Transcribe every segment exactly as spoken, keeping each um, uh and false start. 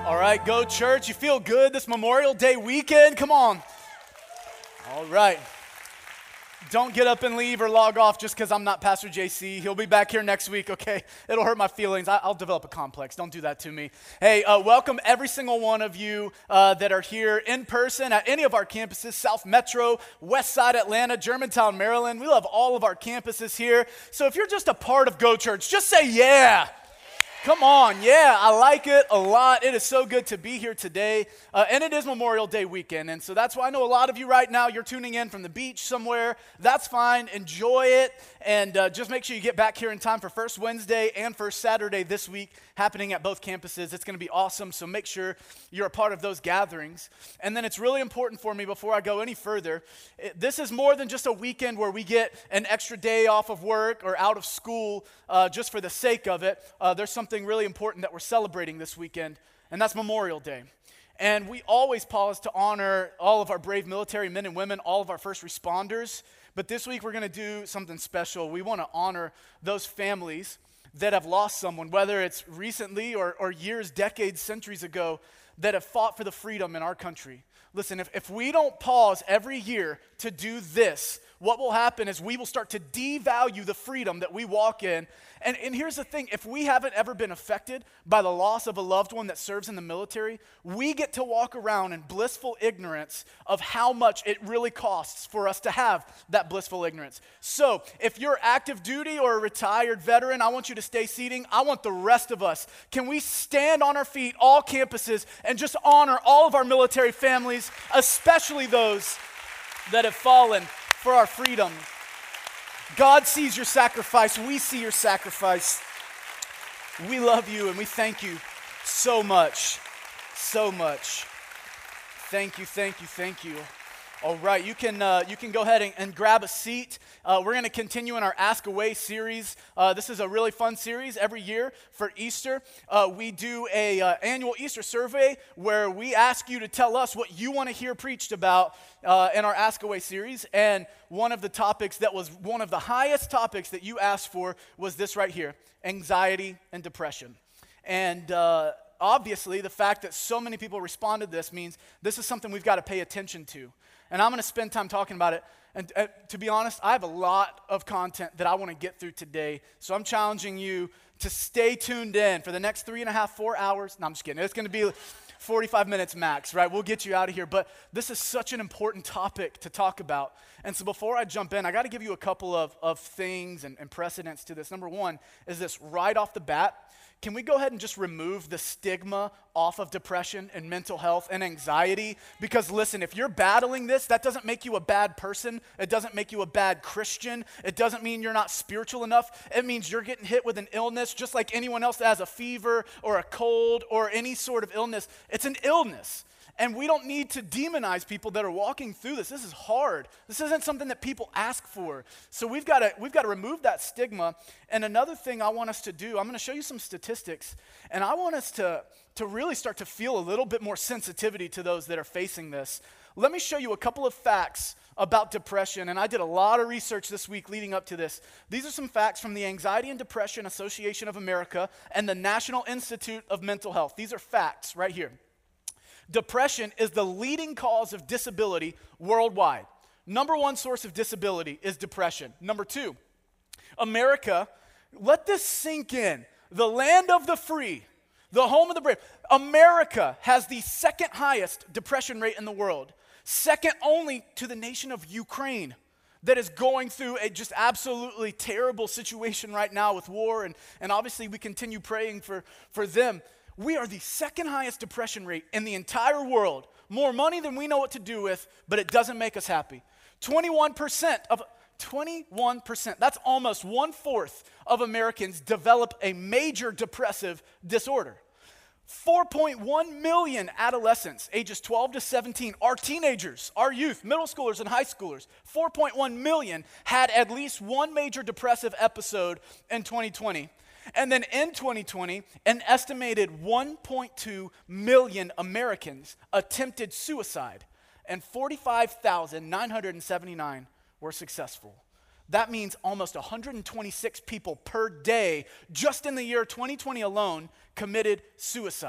All right, go church. You feel good this Memorial Day weekend? Come on. All right. Don't get up and leave or log off just because I'm not Pastor J C. He'll be back here next week, okay? It'll hurt my feelings. I, I'll develop a complex. Don't do that to me. Hey, uh, welcome every single one of you uh, that are here in person at any of our campuses, South Metro, West Side Atlanta, Germantown, Maryland. We love all of our campuses here. So if you're just a part of Go Church, just say yeah. Come on, yeah, I like it a lot. It is so good to be here today, uh, and it is Memorial Day weekend, and so that's why I know a lot of you right now, you're tuning in from the beach somewhere. That's fine. Enjoy it, and uh, just make sure you get back here in time for First Wednesday and First Saturday this week, happening at both campuses. It's going to be awesome, so make sure you're a part of those gatherings. And then it's really important for me, before I go any further, it, this is more than just a weekend where we get an extra day off of work or out of school uh, just for the sake of it. Uh, there's something really important that we're celebrating this weekend, and that's Memorial Day. And we always pause to honor all of our brave military men and women, all of our first responders. But this week we're going to do something special. We want to honor those families that have lost someone, whether it's recently or, or years, decades, centuries ago, that have fought for the freedom in our country. Listen, if, if we don't pause every year to do this, what will happen is we will start to devalue the freedom that we walk in. And, and here's the thing, if we haven't ever been affected by the loss of a loved one that serves in the military, we get to walk around in blissful ignorance of how much it really costs for us to have that blissful ignorance. So if you're active duty or a retired veteran, I want you to stay seating. I want the rest of us. Can we stand on our feet, all campuses, and just honor all of our military families, especially those that have fallen for our freedom? God sees your sacrifice. We see your sacrifice. We love you and we thank you so much, so much. Thank you, thank you, thank you. All right, you can uh, you can go ahead and, and grab a seat. Uh, we're going to continue in our Ask Away series. Uh, this is a really fun series. Every year for Easter, uh, we do a uh, annual Easter survey where we ask you to tell us what you want to hear preached about uh, in our Ask Away series. And one of the topics that was one of the highest topics that you asked for was this right here: anxiety and depression. And uh, obviously, the fact that so many people responded to this means this is something we've got to pay attention to. And I'm going to spend time talking about it. And uh, to be honest, I have a lot of content that I want to get through today. So I'm challenging you to stay tuned in for the next three and a half, four hours. No, I'm just kidding. It's going to be forty-five minutes max, right? We'll get you out of here. But this is such an important topic to talk about. And so before I jump in, I got to give you a couple of, of things and, and precedents to this. Number one is this: right off the bat, can we go ahead and just remove the stigma off of depression and mental health and anxiety? Because listen, if you're battling this, that doesn't make you a bad person. It doesn't make you a bad Christian. It doesn't mean you're not spiritual enough. It means you're getting hit with an illness just like anyone else that has a fever or a cold or any sort of illness. It's an illness. And we don't need to demonize people that are walking through this. This is hard. This isn't something that people ask for. So we've got to we've got to remove that stigma. And another thing I want us to do, I'm going to show you some statistics, and I want us to, to really start to feel a little bit more sensitivity to those that are facing this. Let me show you a couple of facts about depression, and I did a lot of research this week leading up to this. These are some facts from the Anxiety and Depression Association of America and the National Institute of Mental Health. These are facts right here. Depression is the leading cause of disability worldwide. Number one source of disability is depression. Number two, America, let this sink in. The land of the free, the home of the brave. America has the second highest depression rate in the world, second only to the nation of Ukraine, that is going through a just absolutely terrible situation right now with war, and, and obviously we continue praying for, for them. We are the second highest depression rate in the entire world. More money than we know what to do with, but it doesn't make us happy. twenty-one percent of, twenty-one percent, that's almost one-fourth of Americans develop a major depressive disorder. four point one million adolescents, ages twelve to seventeen, our teenagers, our youth, middle schoolers and high schoolers, four point one million had at least one major depressive episode in twenty twenty. And then in twenty twenty, an estimated one point two million Americans attempted suicide, and forty-five thousand nine hundred seventy-nine were successful. That means almost one hundred twenty-six people per day, just in the year twenty twenty alone, committed suicide.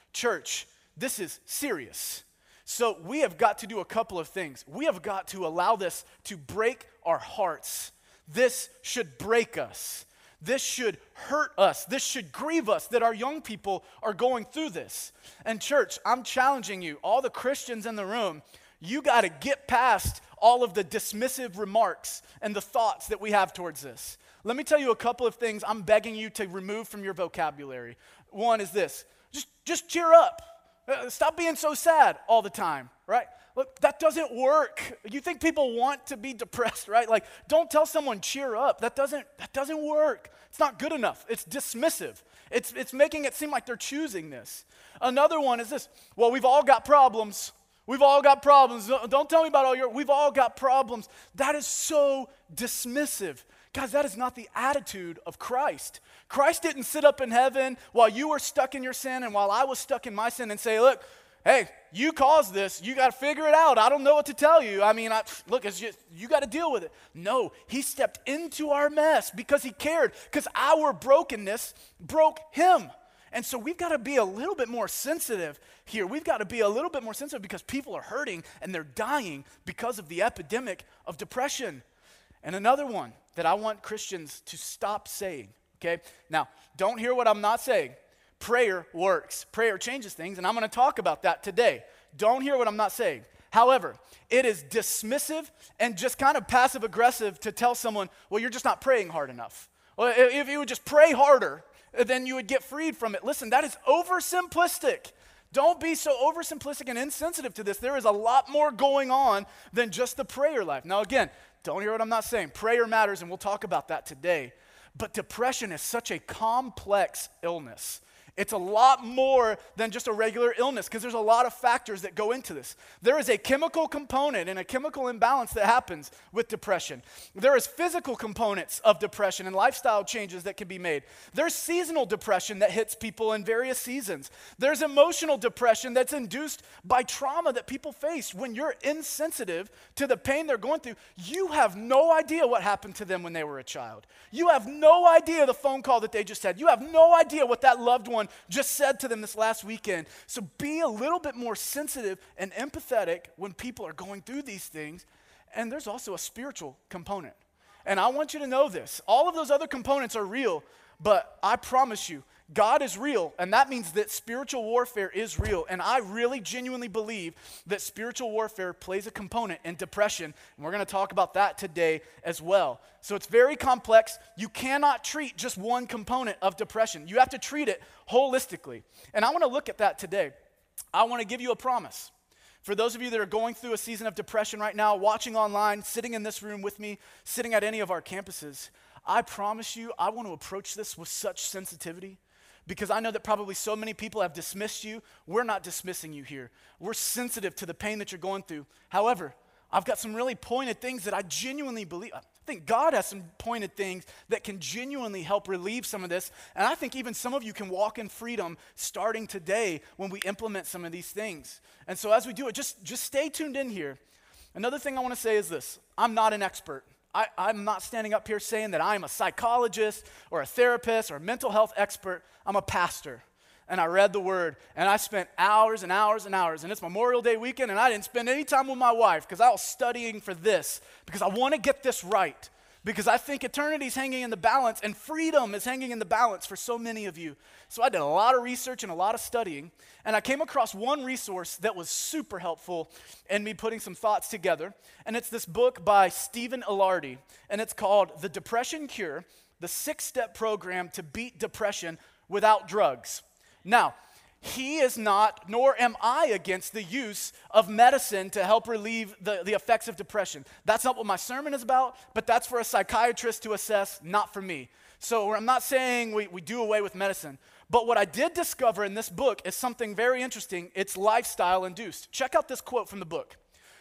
Church, this is serious. So we have got to do a couple of things. We have got to allow this to break our hearts. This should break us. This should hurt us. This should grieve us that our young people are going through this. And church, I'm challenging you, all the Christians in the room, you got to get past all of the dismissive remarks and the thoughts that we have towards this. Let me tell you a couple of things I'm begging you to remove from your vocabulary. One is this, just, just cheer up. Uh, Stop being so sad all the time, right? Look, that doesn't work. You think people want to be depressed, right? Like, don't tell someone cheer up. That doesn't, that doesn't work. It's not good enough. It's dismissive. It's, it's making it seem like they're choosing this. Another one is this, well, we've all got problems. We've all got problems. Don't, don't tell me about all your, we've all got problems. That is so dismissive. Guys, that is not the attitude of Christ. Christ didn't sit up in heaven while you were stuck in your sin and while I was stuck in my sin and say, look, hey, you caused this. You got to figure it out. I don't know what to tell you. I mean, I, look, it's just, you got to deal with it. No, he stepped into our mess because he cared, because our brokenness broke him. And so we've got to be a little bit more sensitive here. We've got to be a little bit more sensitive because people are hurting and they're dying because of the epidemic of depression. And another one that I want Christians to stop saying, okay? Now, don't hear what I'm not saying. Prayer works. Prayer changes things, and I'm going to talk about that today. Don't hear what I'm not saying. However, it is dismissive and just kind of passive-aggressive to tell someone, well, you're just not praying hard enough. Well, if you would just pray harder, then you would get freed from it. Listen, that is oversimplistic. Don't be so oversimplistic and insensitive to this. There is a lot more going on than just the prayer life. Now, again, don't hear what I'm not saying. Prayer matters, and we'll talk about that today. But depression is such a complex illness. It's a lot more than just a regular illness because there's a lot of factors that go into this. There is a chemical component and a chemical imbalance that happens with depression. There is physical components of depression and lifestyle changes that can be made. There's seasonal depression that hits people in various seasons. There's emotional depression that's induced by trauma that people face. When you're insensitive to the pain they're going through, you have no idea what happened to them when they were a child. You have no idea the phone call that they just had. You have no idea what that loved one just said to them this last weekend. So be a little bit more sensitive and empathetic when people are going through these things. And there's also a spiritual component. And I want you to know this. All of those other components are real, but I promise you, God is real, and that means that spiritual warfare is real. And I really genuinely believe that spiritual warfare plays a component in depression, and we're going to talk about that today as well. So it's very complex. You cannot treat just one component of depression. You have to treat it holistically. And I want to look at that today. I want to give you a promise. For those of you that are going through a season of depression right now, watching online, sitting in this room with me, sitting at any of our campuses, I promise you I want to approach this with such sensitivity. Because I know that probably so many people have dismissed you. We're not dismissing you here. We're sensitive to the pain that you're going through. However, I've got some really pointed things that I genuinely believe. I think God has some pointed things that can genuinely help relieve some of this. And I think even some of you can walk in freedom starting today when we implement some of these things. And so as we do it, just, just stay tuned in here. Another thing I want to say is this. I'm not an expert. I, I'm not standing up here saying that I'm a psychologist or a therapist or a mental health expert. I'm a pastor, and I read the word, and I spent hours and hours and hours, and it's Memorial Day weekend, and I didn't spend any time with my wife because I was studying for this, because I want to get this right, because I think eternity's hanging in the balance, and freedom is hanging in the balance for so many of you. So I did a lot of research and a lot of studying, and I came across one resource that was super helpful in me putting some thoughts together, and it's this book by Stephen Ilardi, and it's called The Depression Cure, the six-step program to beat depression without drugs. Now, he is not, nor am I, against the use of medicine to help relieve the, the effects of depression. That's not what my sermon is about, but that's for a psychiatrist to assess, not for me. So I'm not saying we, we do away with medicine. But what I did discover in this book is something very interesting. It's lifestyle induced. Check out this quote from the book.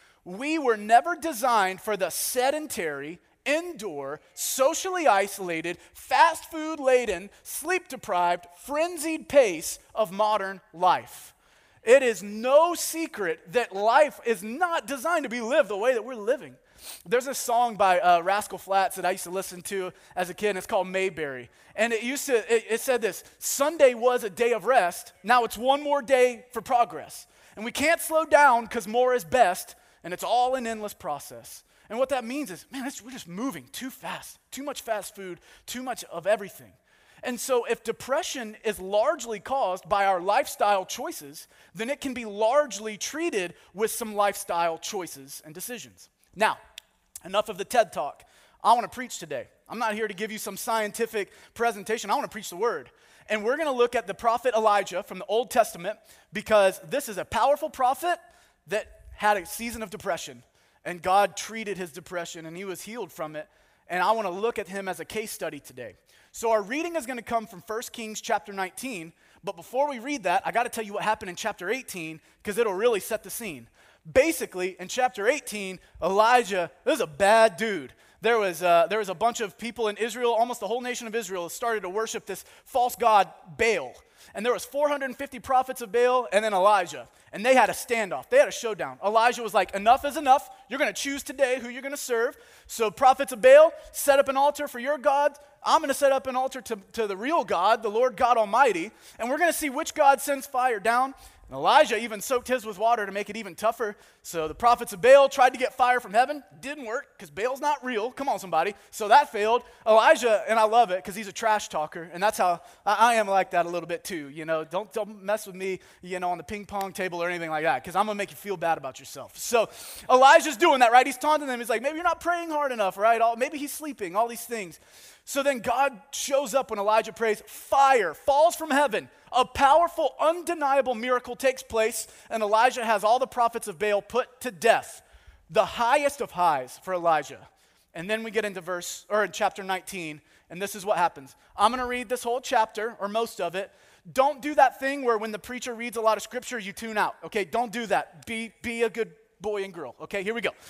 We were never designed for the sedentary, indoor, socially isolated, fast food laden, sleep deprived, frenzied pace of modern life. It is no secret that life is not designed to be lived the way that we're living. There's a song by uh, Rascal Flatts that I used to listen to as a kid, and it's called Mayberry. And it used to, it, it said this: Sunday was a day of rest, now it's one more day for progress. And we can't slow down because more is best, and it's all an endless process. And what that means is, man, it's, we're just moving too fast, too much fast food, too much of everything. And so if depression is largely caused by our lifestyle choices, then it can be largely treated with some lifestyle choices and decisions. Now, enough of the TED Talk. I want to preach today. I'm not here to give you some scientific presentation. I want to preach the word. And we're going to look at the prophet Elijah from the Old Testament, because this is a powerful prophet that had a season of depression. And God treated his depression, and he was healed from it. And I want to look at him as a case study today. So our reading is going to come from First Kings chapter nineteen. But before we read that, I got to tell you what happened in chapter eighteen, because it'll really set the scene. Basically, in chapter eighteen, Elijah, this is a bad dude. There was, uh, there was a bunch of people in Israel, almost the whole nation of Israel, started to worship this false god, Baal. And there was four hundred fifty prophets of Baal and then Elijah. And they had a standoff. They had a showdown. Elijah was like, enough is enough. You're going to choose today who you're going to serve. So prophets of Baal, set up an altar for your God. I'm going to set up an altar to, to the real God, the Lord God Almighty. And we're going to see which God sends fire down. And Elijah even soaked his with water to make it even tougher. So the prophets of Baal tried to get fire from heaven. Didn't work, because Baal's not real. Come on, somebody. So that failed. Elijah, and I love it because he's a trash talker. And that's how I, I am like that a little bit too. You know, don't, don't mess with me, you know, on the ping pong table or anything like that, because I'm going to make you feel bad about yourself. So Elijah's doing that, right? He's taunting them. He's like, maybe you're not praying hard enough, right? All, maybe he's sleeping, all these things. So then God shows up when Elijah prays. Fire falls from heaven. A powerful, undeniable miracle takes place, and Elijah has all the prophets of Baal put to death. The highest of highs for Elijah. And then we get into verse, or in chapter nineteen, and this is what happens. I'm going to read this whole chapter, or most of it. Don't do that thing where when the preacher reads a lot of scripture, you tune out. Okay, don't do that. Be, be a good boy and girl. Okay, here we go.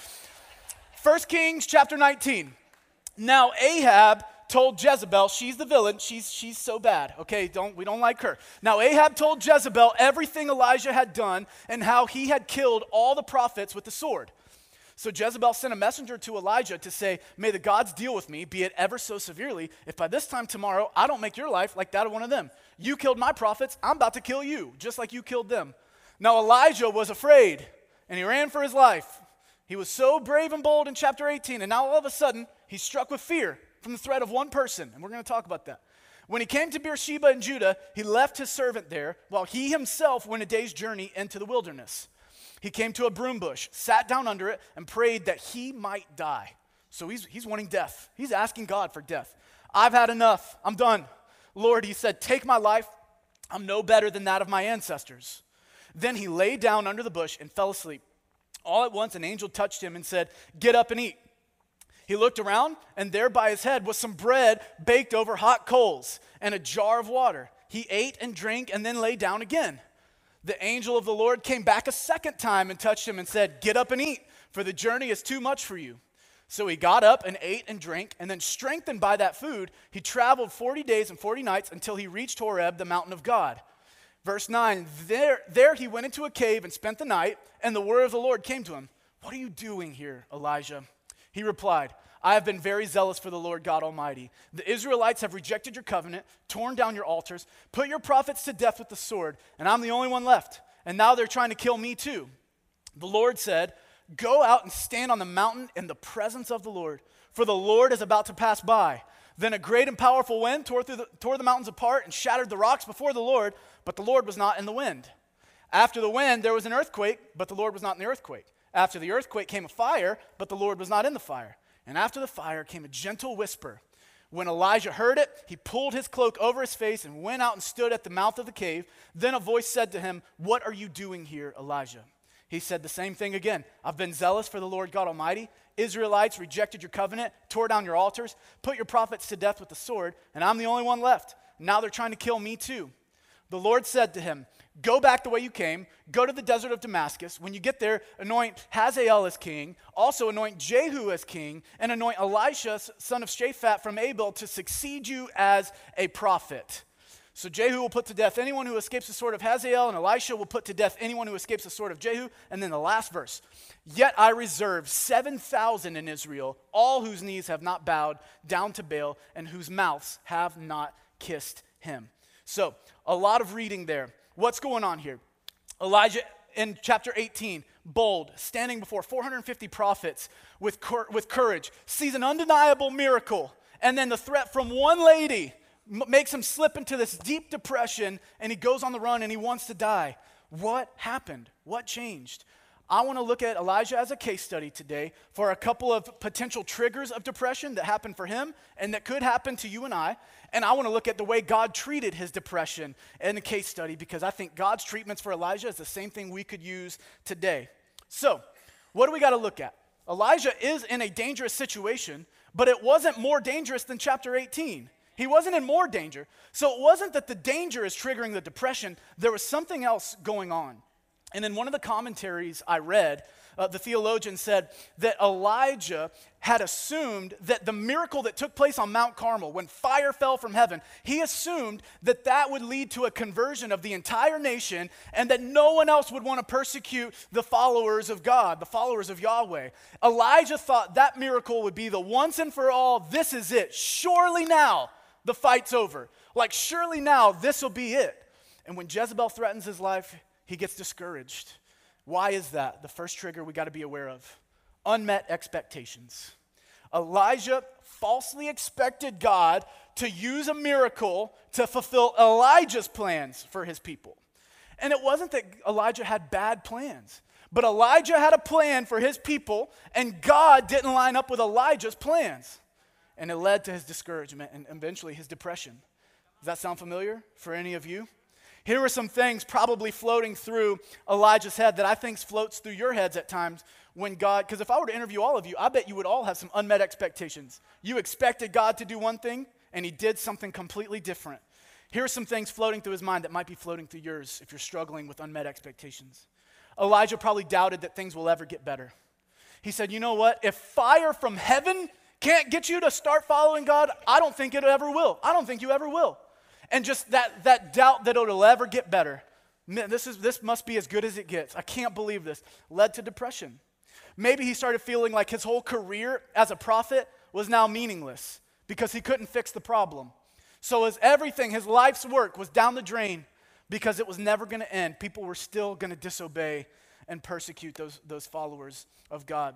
First Kings chapter nineteen. Now Ahab told Jezebel, she's the villain, she's, she's so bad, okay, don't, we don't like her. Now Ahab told Jezebel everything Elijah had done and how he had killed all the prophets with the sword. So Jezebel sent a messenger to Elijah to say, may the gods deal with me, be it ever so severely, if by this time tomorrow I don't make your life like that of one of them. You killed my prophets, I'm about to kill you, just like you killed them. Now Elijah was afraid, and he ran for his life. He was so brave and bold in chapter eighteen, and now all of a sudden, he's struck with fear from the threat of one person, and we're going to talk about that. When he came to Beersheba in Judah, he left his servant there, while he himself went a day's journey into the wilderness. He came to a broom bush, sat down under it, and prayed that he might die. So he's, he's wanting death. He's asking God for death. I've had enough. I'm done. Lord, he said, take my life. I'm no better than that of my ancestors. Then he lay down under the bush and fell asleep. All at once, an angel touched him and said, get up and eat. He looked around, and there by his head was some bread baked over hot coals and a jar of water. He ate and drank and then lay down again. The angel of the Lord came back a second time and touched him and said, get up and eat, for the journey is too much for you. So he got up and ate and drank, and then strengthened by that food, he traveled forty days and forty nights until he reached Horeb, the mountain of God. Verse nine, there, there he went into a cave and spent the night, and the word of the Lord came to him. What are you doing here, Elijah? He replied, I have been very zealous for the Lord God Almighty. The Israelites have rejected your covenant, torn down your altars, put your prophets to death with the sword, and I'm the only one left. And now they're trying to kill me too. The Lord said, go out and stand on the mountain in the presence of the Lord, for the Lord is about to pass by. Then a great and powerful wind tore, through the, tore the mountains apart and shattered the rocks before the Lord, but the Lord was not in the wind. After the wind, there was an earthquake, but the Lord was not in the earthquake. After the earthquake came a fire, but the Lord was not in the fire. And after the fire came a gentle whisper. When Elijah heard it, he pulled his cloak over his face and went out and stood at the mouth of the cave. Then a voice said to him, what are you doing here, Elijah? He said the same thing again. I've been zealous for the Lord God Almighty. Israelites rejected your covenant, tore down your altars, put your prophets to death with the sword, and I'm the only one left. Now they're trying to kill me too. The Lord said to him, go back the way you came, go to the desert of Damascus. When you get there, anoint Hazael as king, also anoint Jehu as king, and anoint Elisha, son of Shaphat from Abel, to succeed you as a prophet. So Jehu will put to death anyone who escapes the sword of Hazael, and Elisha will put to death anyone who escapes the sword of Jehu. And then the last verse, yet I reserve seven thousand in Israel, all whose knees have not bowed down to Baal, and whose mouths have not kissed him. So a lot of reading there. What's going on here? Elijah in chapter eighteen, bold, standing before four hundred fifty prophets with, cur- with courage, sees an undeniable miracle, and then the threat from one lady makes him slip into this deep depression, and he goes on the run and he wants to die. What happened? What changed? I want to look at Elijah as a case study today for a couple of potential triggers of depression that happened for him and that could happen to you and I. And I want to look at the way God treated his depression in a case study, because I think God's treatments for Elijah is the same thing we could use today. So, what do we got to look at? Elijah is in a dangerous situation, but it wasn't more dangerous than chapter eighteen. He wasn't in more danger. So it wasn't that the danger is triggering the depression. There was something else going on. And in one of the commentaries I read, uh, the theologian said that Elijah had assumed that the miracle that took place on Mount Carmel, when fire fell from heaven, he assumed that that would lead to a conversion of the entire nation, and that no one else would want to persecute the followers of God, the followers of Yahweh. Elijah thought that miracle would be the once and for all, this is it. Surely now the fight's over. Like, surely now this will be it. And when Jezebel threatens his life, he gets discouraged. Why is that? The first trigger we got to be aware of: unmet expectations. Elijah falsely expected God to use a miracle to fulfill Elijah's plans for his people. And it wasn't that Elijah had bad plans, but Elijah had a plan for his people, and God didn't line up with Elijah's plans. And it led to his discouragement and eventually his depression. Does that sound familiar for any of you? Here are some things probably floating through Elijah's head that I think floats through your heads at times when God, because if I were to interview all of you, I bet you would all have some unmet expectations. You expected God to do one thing, and he did something completely different. Here are some things floating through his mind that might be floating through yours if you're struggling with unmet expectations. Elijah probably doubted that things will ever get better. He said, you know what? If fire from heaven can't get you to start following God, I don't think it ever will. I don't think you ever will. And just that that doubt that it'll ever get better. Man, this is this must be as good as it gets. I can't believe this. Led to depression. Maybe he started feeling like his whole career as a prophet was now meaningless because he couldn't fix the problem. So as everything, his life's work was down the drain because it was never going to end. People were still going to disobey and persecute those, those followers of God.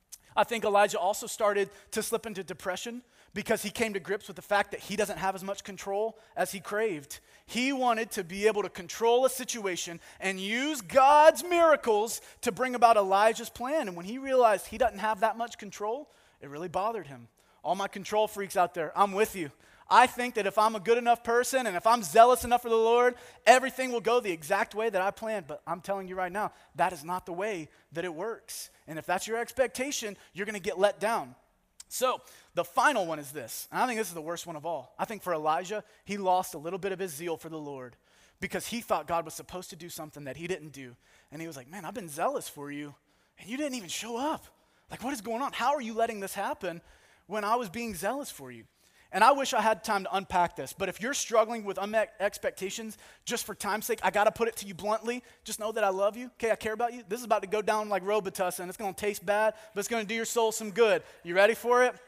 I think Elijah also started to slip into depression because he came to grips with the fact that he doesn't have as much control as he craved. He wanted to be able to control a situation and use God's miracles to bring about Elijah's plan. And when he realized he doesn't have that much control, it really bothered him. All my control freaks out there, I'm with you. I think that if I'm a good enough person and if I'm zealous enough for the Lord, everything will go the exact way that I planned. But I'm telling you right now, that is not the way that it works. And if that's your expectation, you're going to get let down. So the final one is this. And I think this is the worst one of all. I think for Elijah, he lost a little bit of his zeal for the Lord because he thought God was supposed to do something that he didn't do. And he was like, man, I've been zealous for you, and you didn't even show up. Like, what is going on? How are you letting this happen when I was being zealous for you? And I wish I had time to unpack this, but if you're struggling with unmet expectations, just for time's sake, I got to put it to you bluntly. Just know that I love you, okay? I care about you. This is about to go down like Robitussin. It's going to taste bad, but it's going to do your soul some good. You ready for it?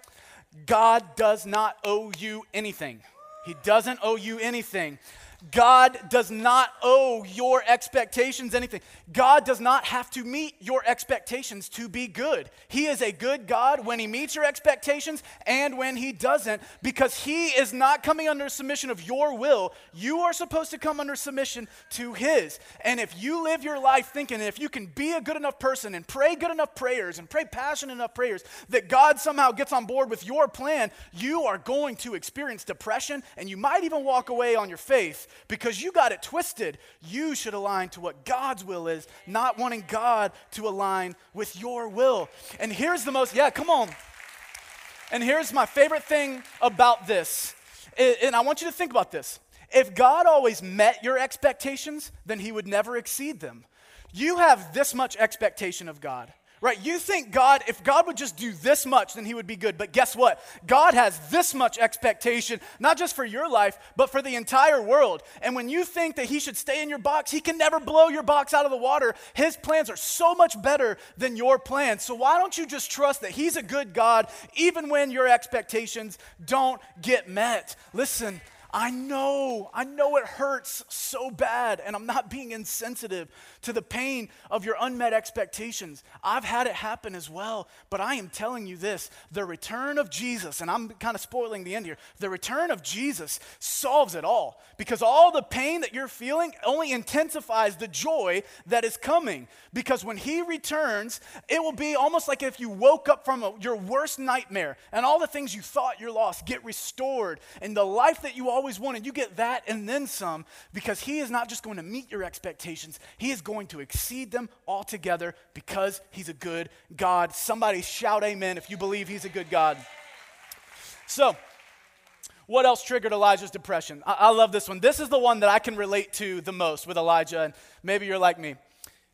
God does not owe you anything. He doesn't owe you anything. God does not owe your expectations anything. God does not have to meet your expectations to be good. He is a good God when he meets your expectations and when he doesn't, because he is not coming under submission of your will. You are supposed to come under submission to his. And if you live your life thinking if you can be a good enough person and pray good enough prayers and pray passionate enough prayers that God somehow gets on board with your plan, you are going to experience depression, and you might even walk away on your faith. Because you got it twisted. You should align to what God's will is, not wanting God to align with your will. And here's the most, yeah, come on. And here's my favorite thing about this. And I want you to think about this. If God always met your expectations, then he would never exceed them. You have this much expectation of God. right? You think God, if God would just do this much, then he would be good. But guess what? God has this much expectation, not just for your life, but for the entire world. And when you think that he should stay in your box, he can never blow your box out of the water. His plans are so much better than your plans. So why don't you just trust that he's a good God, even when your expectations don't get met? Listen, I know, I know it hurts so bad, and I'm not being insensitive to the pain of your unmet expectations. I've had it happen as well, but I am telling you this, the return of Jesus, and I'm kind of spoiling the end here, the return of Jesus solves it all, because all the pain that you're feeling only intensifies the joy that is coming, because when he returns, it will be almost like if you woke up from a, your worst nightmare, and all the things you thought you lost get restored, and the life that you always always wanted, you get that and then some, because he is not just going to meet your expectations, he is going to exceed them altogether because he's a good God. Somebody shout amen if you believe he's a good God. So, what else triggered Elijah's depression? I, I love this one. This is the one that I can relate to the most with Elijah, and maybe you're like me.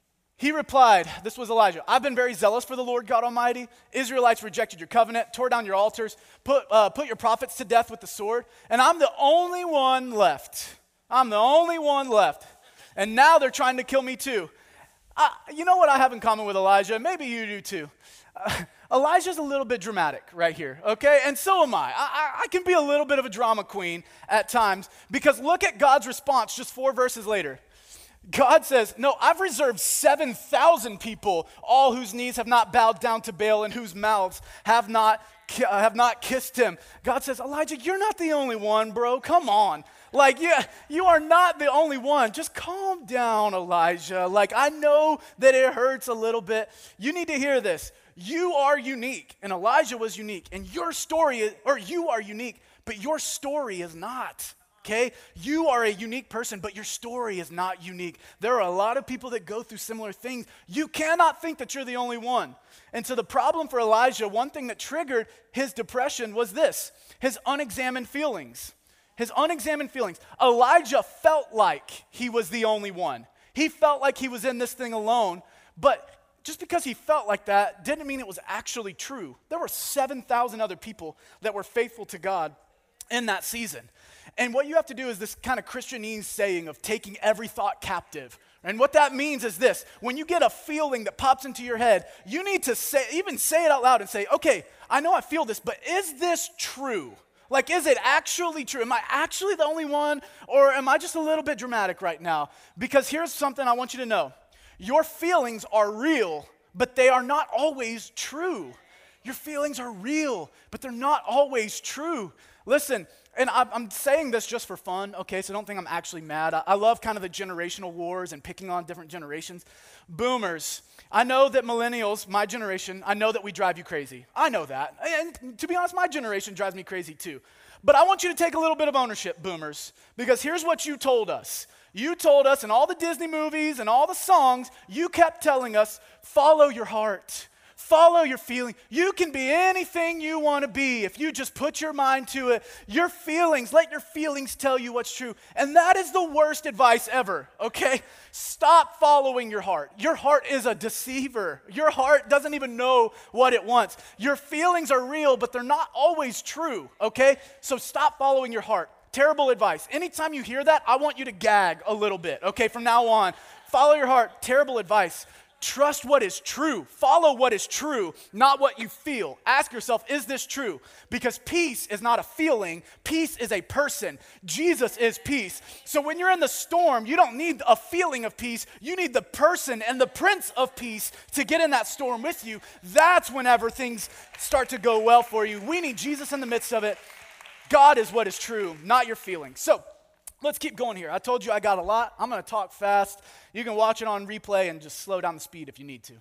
He replied, this was Elijah, I've been very zealous for the Lord God Almighty. Israelites rejected your covenant, tore down your altars, put, uh, put your prophets to death with the sword, and I'm the only one left. I'm the only one left. And now they're trying to kill me too. Uh, you know what I have in common with Elijah? Maybe you do too. Uh, Elijah's a little bit dramatic right here, okay? And so am I. I. I can be a little bit of a drama queen at times, because look at God's response just four verses later. God says, no, I've reserved seven thousand people, all whose knees have not bowed down to Baal and whose mouths have not, have not kissed him. God says, Elijah, you're not the only one, bro. Come on. Like, yeah, you are not the only one. Just calm down, Elijah. Like, I know that it hurts a little bit. You need to hear this. You are unique, and Elijah was unique, and your story, is, or you are unique, but your story is not. Okay, you are a unique person, but your story is not unique. There are a lot of people that go through similar things. You cannot think that you're the only one. And so the problem for Elijah, one thing that triggered his depression was this, his unexamined feelings. His unexamined feelings. Elijah felt like he was the only one. He felt like he was in this thing alone, but just because he felt like that didn't mean it was actually true. There were seven thousand other people that were faithful to God in that season. And what you have to do is this kind of Christianese saying of taking every thought captive. And what that means is this: when you get a feeling that pops into your head, you need to say, even say it out loud and say, okay, I know I feel this, but is this true? Like, is it actually true? Am I actually the only one, or am I just a little bit dramatic right now? Because here's something I want you to know. Your feelings are real, but they are not always true. Your feelings are real, but they're not always true. Listen, and I'm saying this just for fun, okay, so don't think I'm actually mad. I love kind of the generational wars and picking on different generations. Boomers, I know that millennials, my generation, I know that we drive you crazy. I know that. And to be honest, my generation drives me crazy too. But I want you to take a little bit of ownership, boomers, because here's what you told us. You told us in all the Disney movies and all the songs, you kept telling us, follow your heart. Follow your feeling. You can be anything you want to be if you just put your mind to it. Your feelings, let your feelings tell you what's true. And that is the worst advice ever, okay? Stop following your heart. Your heart is a deceiver. Your heart doesn't even know what it wants. Your feelings are real, but they're not always true, okay? So stop following your heart. Terrible advice. Anytime you hear that, I want you to gag a little bit, okay, from now on. Follow your heart. Terrible advice. Trust what is true. Follow what is true, not what you feel. Ask yourself, is this true? Because peace is not a feeling. Peace is a person. Jesus is peace. So when you're in the storm, you don't need a feeling of peace. You need the person and the Prince of Peace to get in that storm with you. That's whenever things start to go well for you. We need Jesus in the midst of it. God is what is true, not your feelings. So let's keep going here. I told you I got a lot. I'm going to talk fast. You can watch it on replay and just slow down the speed if you need to.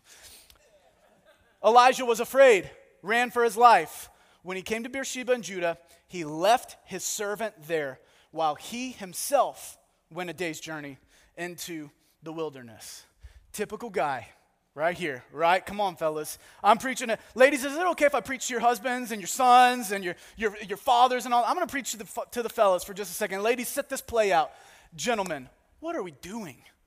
Elijah was afraid, ran for his life. When he came to Beersheba in Judah, he left his servant there while he himself went a day's journey into the wilderness. Typical guy. Right here, right? Come on, fellas. I'm preaching it. Ladies, is it okay if I preach to your husbands and your sons and your, your, your fathers and all? I'm going to preach to the, to the fellas for just a second. Ladies, set this play out. Gentlemen, what are we doing?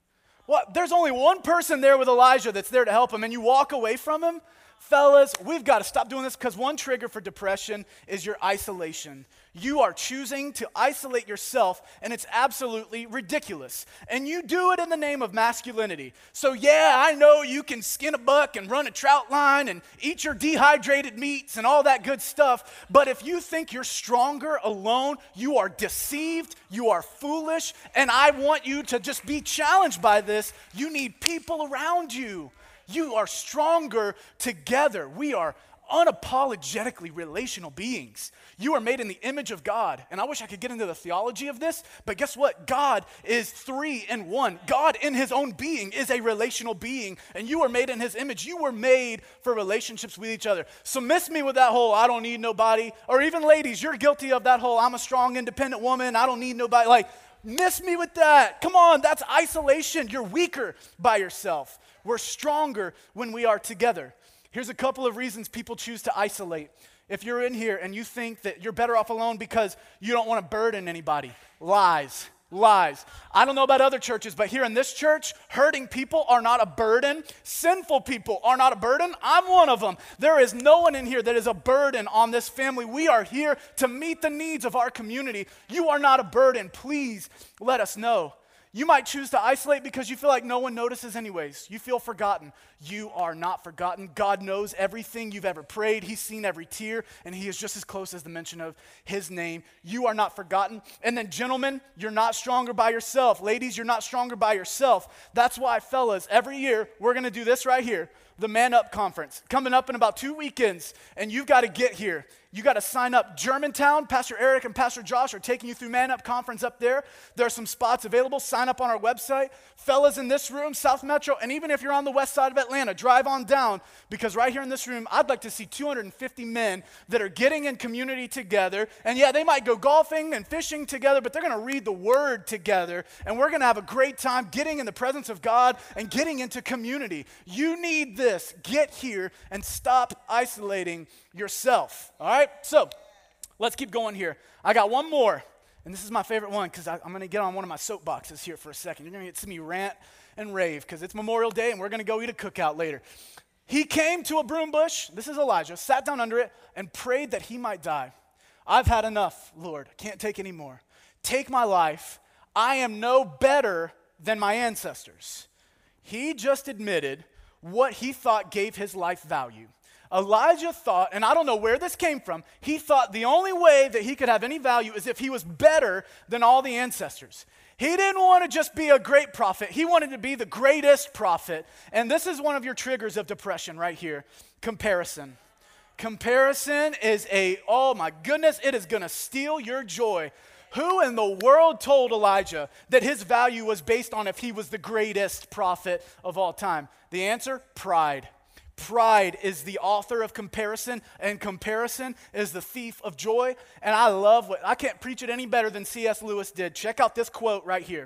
Well, there's only one person there with Elijah that's there to help him, and you walk away from him. Fellas, we've got to stop doing this because one trigger for depression is your isolation. You are choosing to isolate yourself, and it's absolutely ridiculous. And you do it in the name of masculinity. So yeah, I know you can skin a buck and run a trout line and eat your dehydrated meats and all that good stuff, but if you think you're stronger alone, you are deceived, you are foolish, and I want you to just be challenged by this. You need people around you. You are stronger together. We are unapologetically relational beings. You are made in the image of God. And I wish I could get into the theology of this, but guess what? God is three in one. God in his own being is a relational being, and you are made in his image. You were made for relationships with each other. So miss me with that whole I don't need nobody, or even ladies, you're guilty of that whole I'm a strong, independent woman, I don't need nobody. Like, miss me with that. Come on, that's isolation. You're weaker by yourself. We're stronger when we are together. Here's a couple of reasons people choose to isolate. If you're in here and you think that you're better off alone because you don't want to burden anybody, lies, lies. I don't know about other churches, but here in this church, hurting people are not a burden. Sinful people are not a burden. I'm one of them. There is no one in here that is a burden on this family. We are here to meet the needs of our community. You are not a burden. Please let us know. You might choose to isolate because you feel like no one notices anyways. You feel forgotten. You are not forgotten. God knows everything you've ever prayed. He's seen every tear, and he is just as close as the mention of his name. You are not forgotten. And then gentlemen, you're not stronger by yourself. Ladies, you're not stronger by yourself. That's why, fellas, every year we're going to do this right here, the Man Up Conference, coming up in about two weekends, and you've got to get here. You got to sign up. Germantown, Pastor Eric and Pastor Josh are taking you through Man Up Conference up there. There are some spots available. Sign up on our website. Fellas in this room, South Metro, and even if you're on the west side of Atlanta, drive on down, because right here in this room, I'd like to see two hundred fifty men that are getting in community together. And yeah, they might go golfing and fishing together, but they're going to read the word together, and we're going to have a great time getting in the presence of God and getting into community. You need this. Get here and stop isolating yourself. All right? So let's keep going here. I got one more, and this is my favorite one because I'm going to get on one of my soapboxes here for a second. You're going to get to see me rant and rave because it's Memorial Day, and we're going to go eat a cookout later. He came to a broom bush, this is Elijah, sat down under it, and prayed that he might die. I've had enough, Lord. I can't take any more. Take my life. I am no better than my ancestors. He just admitted what he thought gave his life value. Elijah thought, and I don't know where this came from, he thought the only way that he could have any value is if he was better than all the ancestors. He didn't want to just be a great prophet. He wanted to be the greatest prophet. And this is one of your triggers of depression right here, comparison. Comparison is a, oh my goodness, it is going to steal your joy. Who in the world told Elijah that his value was based on if he was the greatest prophet of all time? The answer, pride. Pride is the author of comparison, and comparison is the thief of joy. And I love what, I can't preach it any better than C S Lewis did. Check out this quote right here.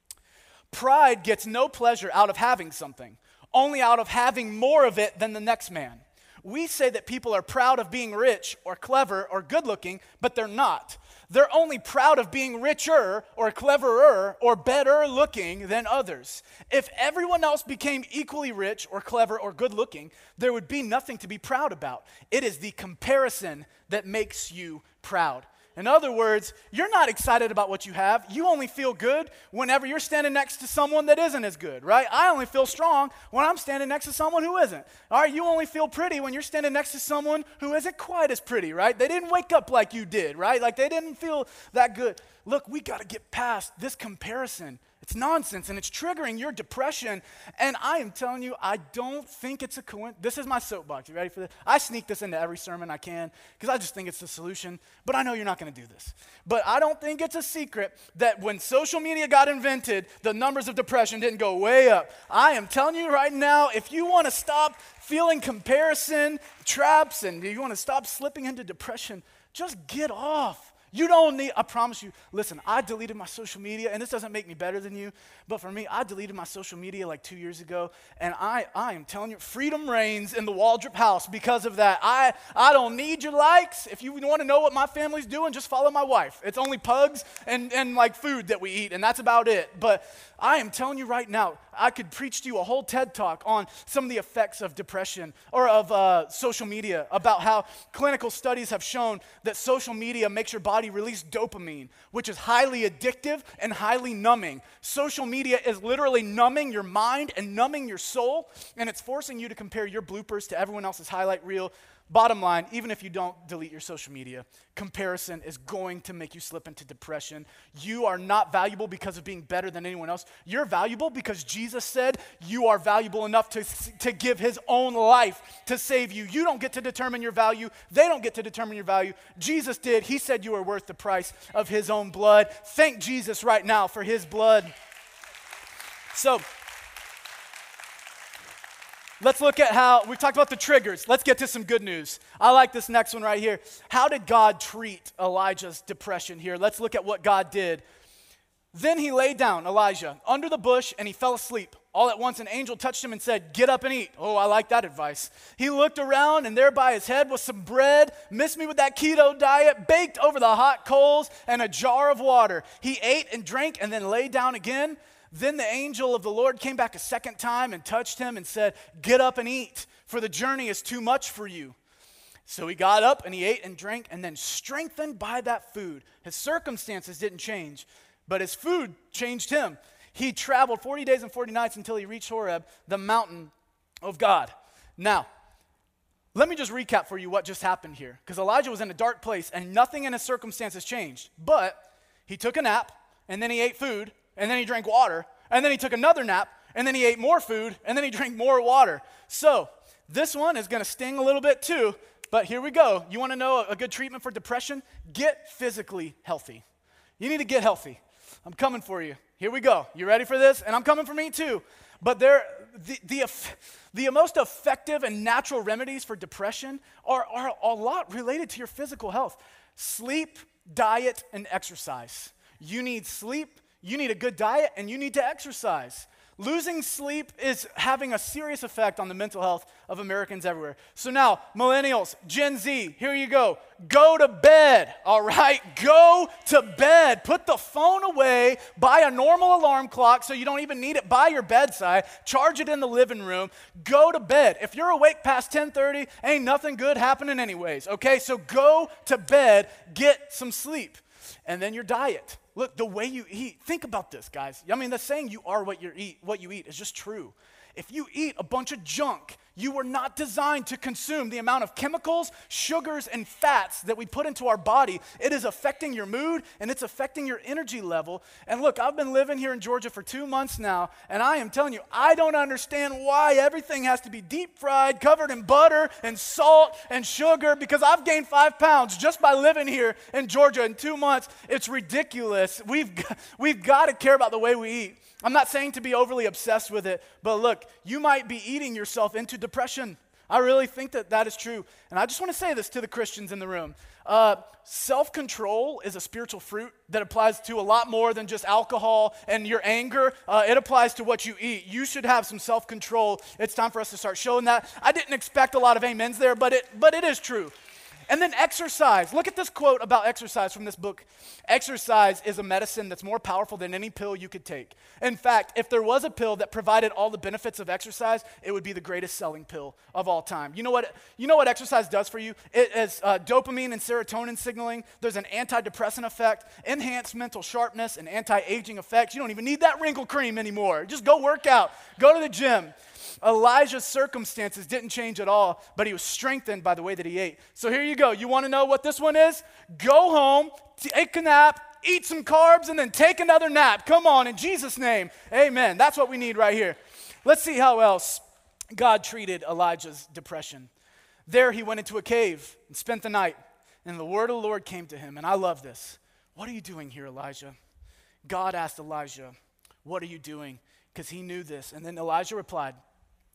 Pride gets no pleasure out of having something, only out of having more of it than the next man. We say that people are proud of being rich or clever or good looking, but they're not. They're only proud of being richer or cleverer or better looking than others. If everyone else became equally rich or clever or good looking, there would be nothing to be proud about. It is the comparison that makes you proud. In other words, you're not excited about what you have. You only feel good whenever you're standing next to someone that isn't as good, right? I only feel strong when I'm standing next to someone who isn't. All right, you only feel pretty when you're standing next to someone who isn't quite as pretty, right? They didn't wake up like you did, right? Like they didn't feel that good. Look, we got to get past this comparison. It's nonsense, and it's triggering your depression. And I am telling you, I don't think it's a coincidence. This is my soapbox. You ready for this? I sneak this into every sermon I can because I just think it's the solution. But I know you're not going to do this. But I don't think it's a secret that when social media got invented, the numbers of depression didn't go way up. I am telling you right now, if you want to stop feeling comparison traps and you want to stop slipping into depression, just get off You don't need, I promise you, listen, I deleted my social media, and this doesn't make me better than you, but for me, I deleted my social media like two years ago, and I, I am telling you, freedom reigns in the Waldrop house because of that. I, I don't need your likes. If you want to know what my family's doing, just follow my wife. It's only pugs and, and like food that we eat, and that's about it. But I am telling you right now, I could preach to you a whole TED Talk on some of the effects of depression or of uh, social media, about how clinical studies have shown that social media makes your body release dopamine, which is highly addictive and highly numbing. Social media is literally numbing your mind and numbing your soul, and it's forcing you to compare your bloopers to everyone else's highlight reel. Bottom line, even if you don't delete your social media, comparison is going to make you slip into depression. You are not valuable because of being better than anyone else. You're valuable because Jesus said you are valuable enough to, to give his own life to save you. You don't get to determine your value. They don't get to determine your value. Jesus did. He said you are worth the price of his own blood. Thank Jesus right now for his blood. So, let's look at how, we've talked about the triggers. Let's get to some good news. I like this next one right here. How did God treat Elijah's depression here? Let's look at what God did. Then he lay down, Elijah, under the bush, and he fell asleep. All at once an angel touched him and said, "Get up and eat." Oh, I like that advice. He looked around, and there by his head was some bread. Miss me with that keto diet, baked over the hot coals, and a jar of water. He ate and drank and then lay down again. Then the angel of the Lord came back a second time and touched him and said, "Get up and eat, for the journey is too much for you." So he got up and he ate and drank, and then strengthened by that food. His circumstances didn't change, but his food changed him. He traveled forty days and forty nights until he reached Horeb, the mountain of God. Now, let me just recap for you what just happened here, because Elijah was in a dark place and nothing in his circumstances changed. But he took a nap, and then he ate food, and then he drank water, and then he took another nap, and then he ate more food, and then he drank more water. So this one is going to sting a little bit too, but here we go. You want to know a good treatment for depression? Get physically healthy. You need to get healthy. I'm coming for you. Here we go. You ready for this? And I'm coming for me too. But there, the, the, the most effective and natural remedies for depression are, are a lot related to your physical health. Sleep, diet, and exercise. You need sleep, you need a good diet, and you need to exercise. Losing sleep is having a serious effect on the mental health of Americans everywhere. So now, millennials, Gen Z, here you go. Go to bed, all right? Go to bed. Put the phone away. Buy a normal alarm clock so you don't even need it by your bedside. Charge it in the living room. Go to bed. If you're awake past ten thirty, ain't nothing good happening anyways, okay? So go to bed. Get some sleep. And then your diet. Look, the way you eat. Think about this, guys. I mean, the saying you are what you eat, what you eat is just true. If you eat a bunch of junk, you were not designed to consume the amount of chemicals, sugars, and fats that we put into our body. It is affecting your mood, and it's affecting your energy level. And look, I've been living here in Georgia for two months now, and I am telling you, I don't understand why everything has to be deep fried, covered in butter and salt and sugar, because I've gained five pounds just by living here in Georgia in two months. It's ridiculous. We've, we've got to care about the way we eat. I'm not saying to be overly obsessed with it, but look, you might be eating yourself into depression. I really think that that is true. And I just want to say this to the Christians in the room. Uh, self-control is a spiritual fruit that applies to a lot more than just alcohol and your anger. Uh, it applies to what you eat. You should have some self-control. It's time for us to start showing that. I didn't expect a lot of amens there, but it, but it is true. And then exercise. Look at this quote about exercise from this book. Exercise is a medicine that's more powerful than any pill you could take. In fact, if there was a pill that provided all the benefits of exercise, it would be the greatest selling pill of all time. You know what, you know what exercise does for you? It is uh, dopamine and serotonin signaling. There's an antidepressant effect, enhanced mental sharpness, and anti-aging effects. You don't even need that wrinkle cream anymore. Just go work out. Go to the gym. Elijah's circumstances didn't change at all, but he was strengthened by the way that he ate. So here you go. You want to know what this one is? Go home, take a nap, eat some carbs, and then take another nap. Come on, in Jesus' name. Amen. That's what we need right here. Let's see how else God treated Elijah's depression. There he went into a cave and spent the night, and the word of the Lord came to him. And I love this. What are you doing here, Elijah? God asked Elijah, what are you doing? Because he knew this. And then Elijah replied,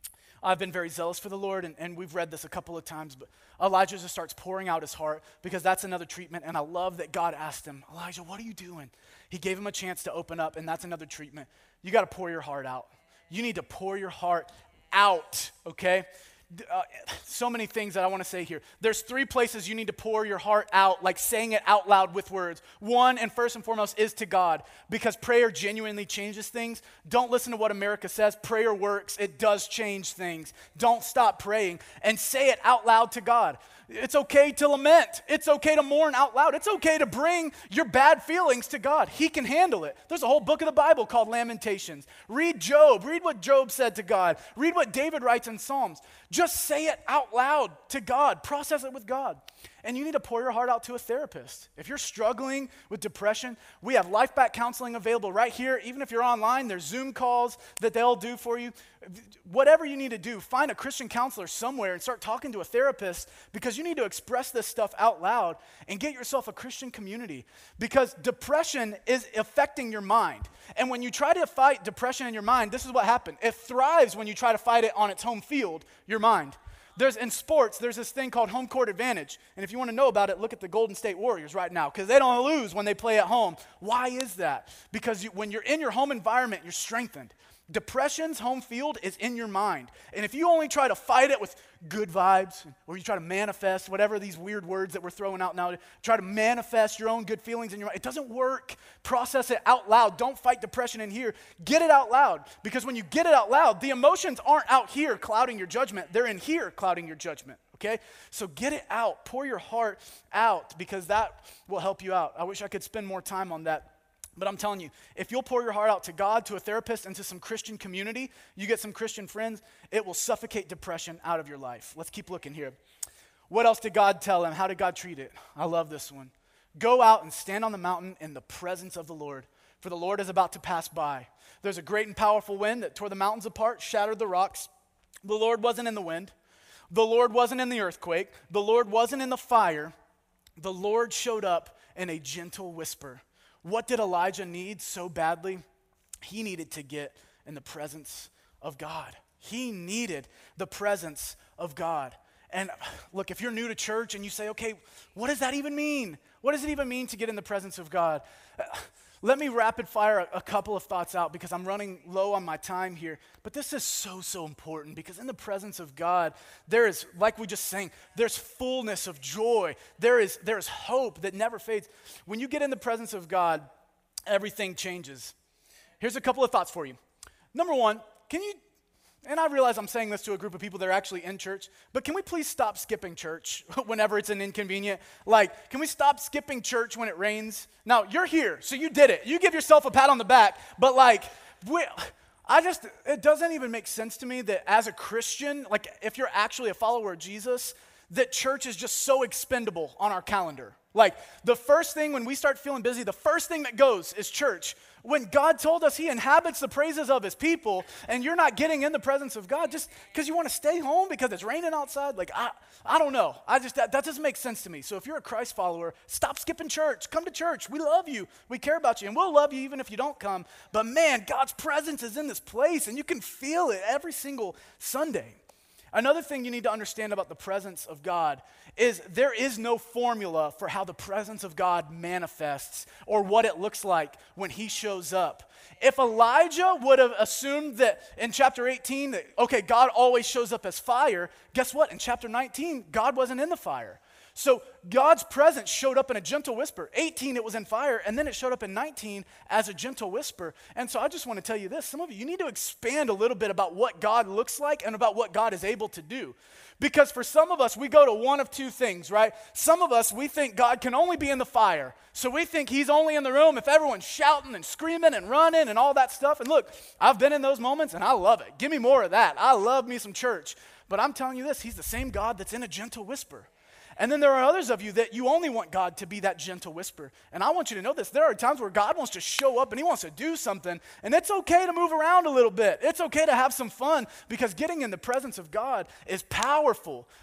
I've been very zealous for the Lord, and, and we've read this a couple of times, but Elijah just starts pouring out his heart because that's another treatment, and I love that God asked him, Elijah, what are you doing? He gave him a chance to open up, and that's another treatment. You got to pour your heart out. You need to pour your heart out, okay? Uh, so many things that I want to say here. There's three places you need to pour your heart out, like saying it out loud with words. One, and first and foremost, is to God, because prayer genuinely changes things. Don't listen to what America says. Prayer works. It does change things. Don't stop praying, and say it out loud to God. It's okay to lament. It's okay to mourn out loud. It's okay to bring your bad feelings to God. He can handle it. There's a whole book of the Bible called Lamentations. Read Job. Read what Job said to God. Read what David writes in Psalms. Just say it out loud to God. Process it with God. And you need to pour your heart out to a therapist. If you're struggling with depression, we have Life Back Counseling available right here. Even if you're online, there's Zoom calls that they'll do for you. Whatever you need to do, find a Christian counselor somewhere and start talking to a therapist, because you need to express this stuff out loud and get yourself a Christian community, because depression is affecting your mind. And when you try to fight depression in your mind, this is what happens. It thrives when you try to fight it on its home field, your mind. There's in sports, there's this thing called home court advantage. And if you want to know about it, look at the Golden State Warriors right now, because they don't lose when they play at home. Why is that? Because you, when you're in your home environment, you're strengthened. Depression's home field is in your mind. And if you only try to fight it with good vibes, or you try to manifest, whatever these weird words that we're throwing out now, try to manifest your own good feelings in your mind, it doesn't work. Process it out loud. Don't fight depression in here. Get it out loud. Because when you get it out loud, the emotions aren't out here clouding your judgment. They're in here clouding your judgment. Okay? So get it out. Pour your heart out, because that will help you out. I wish I could spend more time on that. But I'm telling you, if you'll pour your heart out to God, to a therapist, and to some Christian community, you get some Christian friends, it will suffocate depression out of your life. Let's keep looking here. What else did God tell him? How did God treat it? I love this one. Go out and stand on the mountain in the presence of the Lord, for the Lord is about to pass by. There's a great and powerful wind that tore the mountains apart, shattered the rocks. The Lord wasn't in the wind. The Lord wasn't in the earthquake. The Lord wasn't in the fire. The Lord showed up in a gentle whisper. What did Elijah need so badly? He needed to get in the presence of God. He needed the presence of God. And look, if you're new to church and you say, okay, what does that even mean? What does it even mean to get in the presence of God? Uh, let me rapid fire a, a couple of thoughts out, because I'm running low on my time here. But this is so, so important, because in the presence of God, there is, like we just sang, there's fullness of joy. There is, there is hope that never fades. When you get in the presence of God, everything changes. Here's a couple of thoughts for you. Number one, can you, and I realize I'm saying this to a group of people that are actually in church, but can we please stop skipping church whenever it's an inconvenient? Like, can we stop skipping church when it rains? Now, you're here, so you did it. You give yourself a pat on the back, but like, we, I just, it doesn't even make sense to me that as a Christian, like if you're actually a follower of Jesus, that church is just so expendable on our calendar. Like, the first thing when we start feeling busy, the first thing that goes is church. When God told us he inhabits the praises of his people, and you're not getting in the presence of God just because you want to stay home because it's raining outside, like, I I don't know. I just, that, that doesn't make sense to me. So if you're a Christ follower, stop skipping church. Come to church. We love you. We care about you, and we'll love you even if you don't come. But man, God's presence is in this place, and you can feel it every single Sunday. Another thing you need to understand about the presence of God is there is no formula for how the presence of God manifests or what it looks like when he shows up. If Elijah would have assumed that in chapter eighteen, that, okay, God always shows up as fire, guess what? In chapter nineteen, God wasn't in the fire. So God's presence showed up in a gentle whisper. eighteen, it was in fire, and then it showed up in nineteen as a gentle whisper. And so I just want to tell you this. Some of you, you need to expand a little bit about what God looks like and about what God is able to do. Because for some of us, we go to one of two things, right? Some of us, we think God can only be in the fire. So we think he's only in the room if everyone's shouting and screaming and running and all that stuff. And look, I've been in those moments, and I love it. Give me more of that. I love me some church. But I'm telling you this, he's the same God that's in a gentle whisper. And then there are others of you that you only want God to be that gentle whisper. And I want you to know this. There are times where God wants to show up and he wants to do something. And it's okay to move around a little bit. It's okay to have some fun, because getting in the presence of God is powerful.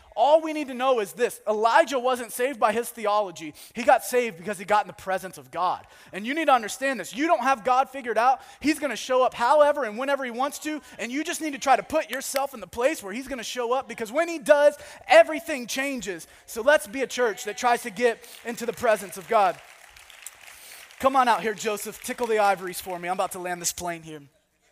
All we need to know is this: Elijah wasn't saved by his theology. He got saved because he got in the presence of God. And you need to understand this. You don't have God figured out. He's going to show up however and whenever he wants to, and you just need to try to put yourself in the place where he's going to show up, because when he does, everything changes. So let's be a church that tries to get into the presence of God. Come on out here, Joseph. Tickle the ivories for me. I'm about to land this plane here.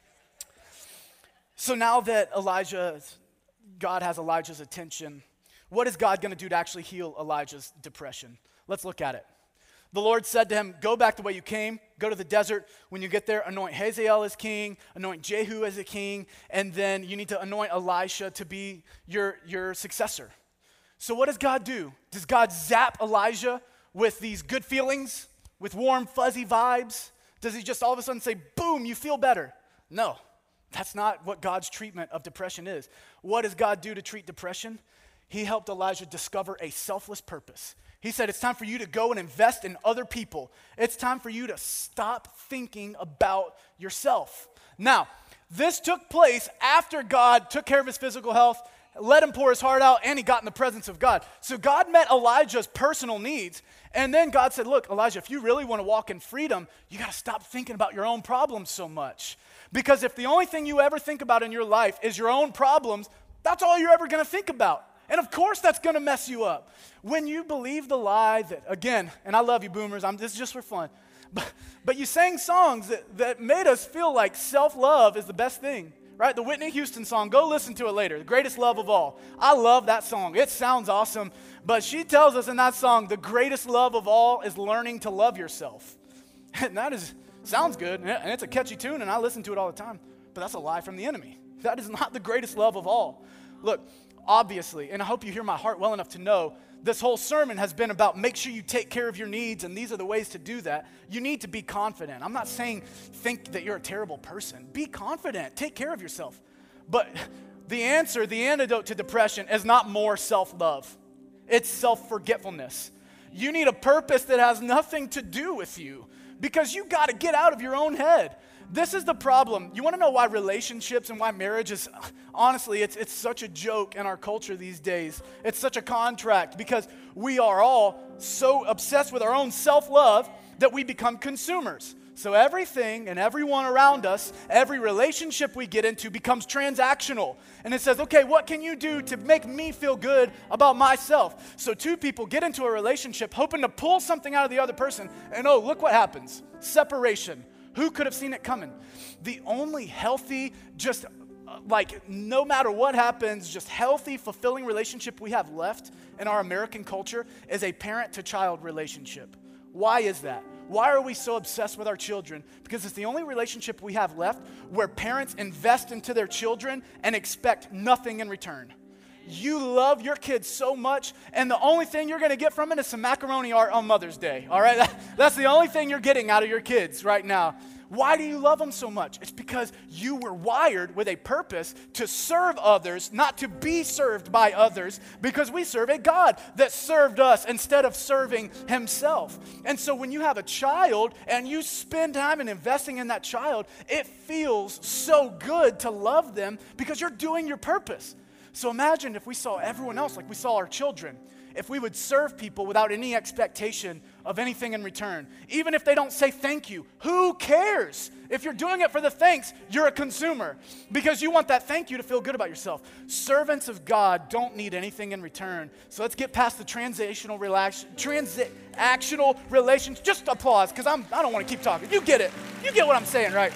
So now that Elijah, God has Elijah's attention, what is God going to do to actually heal Elijah's depression? Let's look at it. The Lord said to him, go back the way you came, go to the desert. When you get there, anoint Hazael as king, anoint Jehu as a king, and then you need to anoint Elisha to be your, your successor. So what does God do? Does God zap Elijah with these good feelings, with warm, fuzzy vibes? Does he just all of a sudden say, boom, you feel better? No, that's not what God's treatment of depression is. What does God do to treat depression? He helped Elijah discover a selfless purpose. He said, it's time for you to go and invest in other people. It's time for you to stop thinking about yourself. Now, this took place after God took care of his physical health, let him pour his heart out, and he got in the presence of God. So God met Elijah's personal needs, and then God said, look, Elijah, if you really want to walk in freedom, you got to stop thinking about your own problems so much. Because if the only thing you ever think about in your life is your own problems, that's all you're ever going to think about. And of course that's going to mess you up. When you believe the lie that, again, and I love you boomers, I'm, this is just for fun, but, but you sang songs that, that made us feel like self-love is the best thing, right? The Whitney Houston song, go listen to it later, The Greatest Love of All. I love that song. It sounds awesome, but she tells us in that song, the greatest love of all is learning to love yourself. And that is, sounds good, and it's a catchy tune, and I listen to it all the time, but that's a lie from the enemy. That is not the greatest love of all. Look, obviously, and I hope you hear my heart well enough to know, this whole sermon has been about make sure you take care of your needs, and these are the ways to do that. You need to be confident. I'm not saying think that you're a terrible person. Be confident. Take care of yourself. But the answer, the antidote to depression is not more self-love. It's self-forgetfulness. You need a purpose that has nothing to do with you, because you got to get out of your own head. This is the problem. You want to know why relationships and why marriage is, honestly, it's it's such a joke in our culture these days. It's such a contract, because we are all so obsessed with our own self-love that we become consumers. So everything and everyone around us, every relationship we get into becomes transactional. And it says, okay, what can you do to make me feel good about myself? So two people get into a relationship hoping to pull something out of the other person, and oh, look what happens. Separation. Who could have seen it coming? The only healthy, just uh, like no matter what happens, just healthy, fulfilling relationship we have left in our American culture is a parent-to-child relationship. Why is that? Why are we so obsessed with our children? Because it's the only relationship we have left where parents invest into their children and expect nothing in return. You love your kids so much, and the only thing you're going to get from it is some macaroni art on Mother's Day, all right? That, that's the only thing you're getting out of your kids right now. Why do you love them so much? It's because you were wired with a purpose to serve others, not to be served by others, because we serve a God that served us instead of serving himself. And so when you have a child and you spend time in investing in that child, it feels so good to love them because you're doing your purpose. So imagine if we saw everyone else like we saw our children, if we would serve people without any expectation of anything in return. Even if they don't say thank you, who cares? If you're doing it for the thanks, you're a consumer because you want that thank you to feel good about yourself. Servants of God don't need anything in return. So let's get past the transactional, relax, transactional relations. Just applause, because I'm I don't want to keep talking. You get it. You get what I'm saying, right?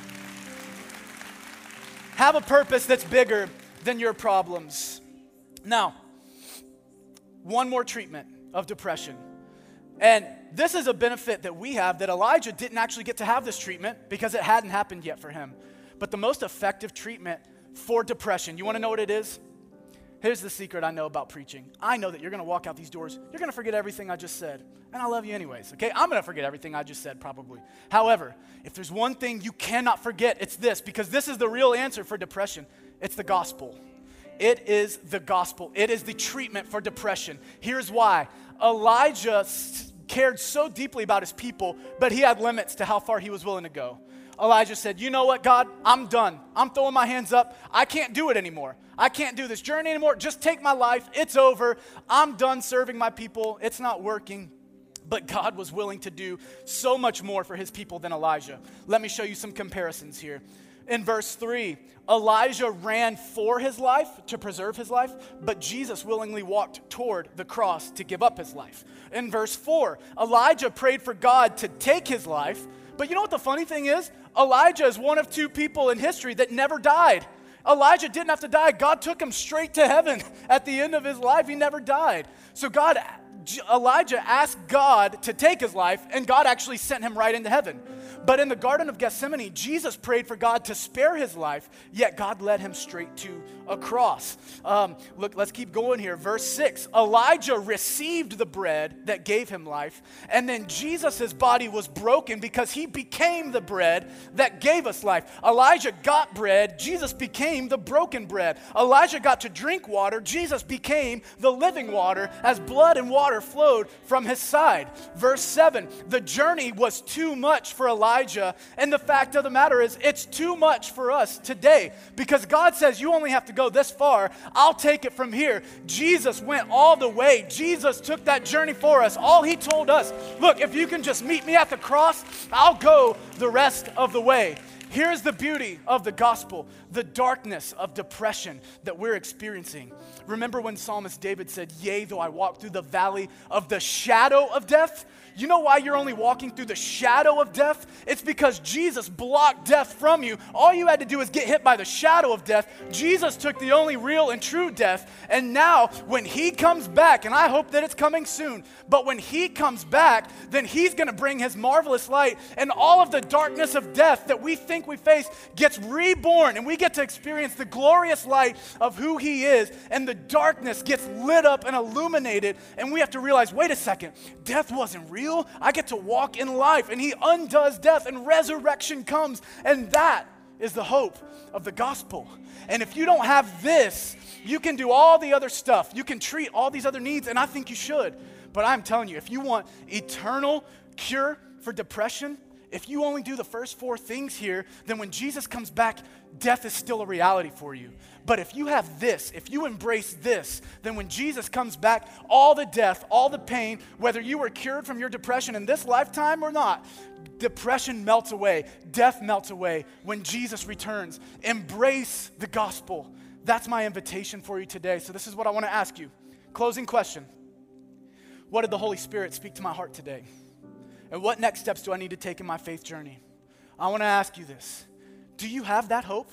Have a purpose that's bigger than your problems. Now, one more treatment of depression. And this is a benefit that we have that Elijah didn't actually get to have this treatment because it hadn't happened yet for him. But the most effective treatment for depression, you want to know what it is? Here's the secret I know about preaching. I know that you're going to walk out these doors. You're going to forget everything I just said. And I love you anyways, okay? I'm going to forget everything I just said probably. However, if there's one thing you cannot forget, it's this, because this is the real answer for depression. It's the gospel. It is the gospel. It is the treatment for depression. Here's why. Elijah cared so deeply about his people, but he had limits to how far he was willing to go. Elijah said, you know what, God, I'm done. I'm throwing my hands up. I can't do it anymore. I can't do this journey anymore. Just take my life. It's over. I'm done serving my people. It's not working. But God was willing to do so much more for his people than Elijah. Let me show you some comparisons here. In verse three, Elijah ran for his life to preserve his life, but Jesus willingly walked toward the cross to give up his life. In verse four, Elijah prayed for God to take his life, but you know what the funny thing is? Elijah is one of two people in history that never died. Elijah didn't have to die. God took him straight to heaven at the end of his life. He never died. So God, Elijah asked God to take his life, and God actually sent him right into heaven. But in the Garden of Gethsemane, Jesus prayed for God to spare his life, yet God led him straight to a cross. Um, look, let's keep going here. Verse six, Elijah received the bread that gave him life, and then Jesus' body was broken because he became the bread that gave us life. Elijah got bread, Jesus became the broken bread. Elijah got to drink water, Jesus became the living water as blood and water flowed from his side. Verse seven, the journey was too much for Elijah, and the fact of the matter is it's too much for us today because God says you only have to go this far. I'll take it from here. Jesus went all the way. Jesus took that journey for us. All he told us, look, if you can just meet me at the cross, I'll go the rest of the way. Here's the beauty of the gospel, the darkness of depression that we're experiencing. Remember when Psalmist David said, yea, though I walk through the valley of the shadow of death? You know why you're only walking through the shadow of death? It's because Jesus blocked death from you. All you had to do is get hit by the shadow of death. Jesus took the only real and true death. And now when he comes back, and I hope that it's coming soon, but when he comes back, then he's going to bring his marvelous light, and all of the darkness of death that we think we face gets reborn, and we get to experience the glorious light of who he is, and the darkness gets lit up and illuminated, and we have to realize, wait a second, death wasn't real. I get to walk in life, and he undoes death, and resurrection comes, and that is the hope of the gospel. And if you don't have this, you can do all the other stuff. You can treat all these other needs, and I think you should. But I'm telling you, if you want eternal cure for depression, if you only do the first four things here, then when Jesus comes back, death is still a reality for you. But if you have this, if you embrace this, then when Jesus comes back, all the death, all the pain, whether you were cured from your depression in this lifetime or not, depression melts away, death melts away when Jesus returns. Embrace the gospel. That's my invitation for you today. So this is what I want to ask you. Closing question. What did the Holy Spirit speak to my heart today? And what next steps do I need to take in my faith journey? I want to ask you this. Do you have that hope?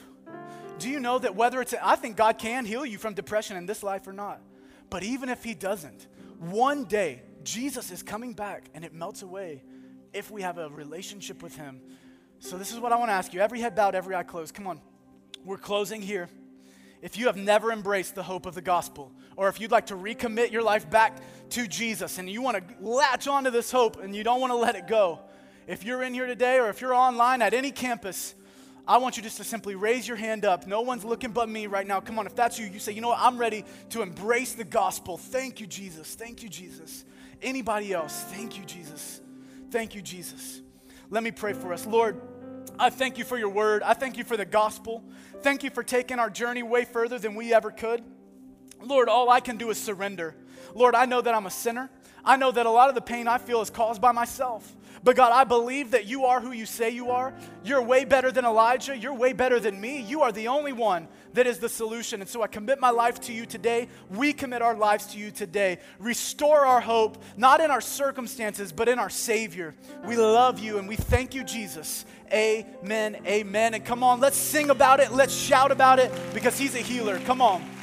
Do you know that whether it's, I think God can heal you from depression in this life or not. But even if he doesn't, one day Jesus is coming back and it melts away if we have a relationship with him. So this is what I want to ask you. Every head bowed, every eye closed. Come on. We're closing here. If you have never embraced the hope of the gospel, or if you'd like to recommit your life back to Jesus and you want to latch onto this hope and you don't want to let it go, if you're in here today or if you're online at any campus, I want you just to simply raise your hand up. No one's looking but me right now. Come on, if that's you, you say, you know what, I'm ready to embrace the gospel. Thank you, Jesus. Thank you, Jesus. Anybody else? Thank you, Jesus. Thank you, Jesus. Let me pray for us. Lord, I thank you for your word. I thank you for the gospel. Thank you for taking our journey way further than we ever could. Lord, all I can do is surrender. Lord, I know that I'm a sinner. I know that a lot of the pain I feel is caused by myself. But God, I believe that you are who you say you are. You're way better than Elijah. You're way better than me. You are the only one that is the solution. And so I commit my life to you today. We commit our lives to you today. Restore our hope, not in our circumstances, but in our Savior. We love you and we thank you, Jesus. Amen, amen. And come on, let's sing about it. Let's shout about it because he's a healer. Come on.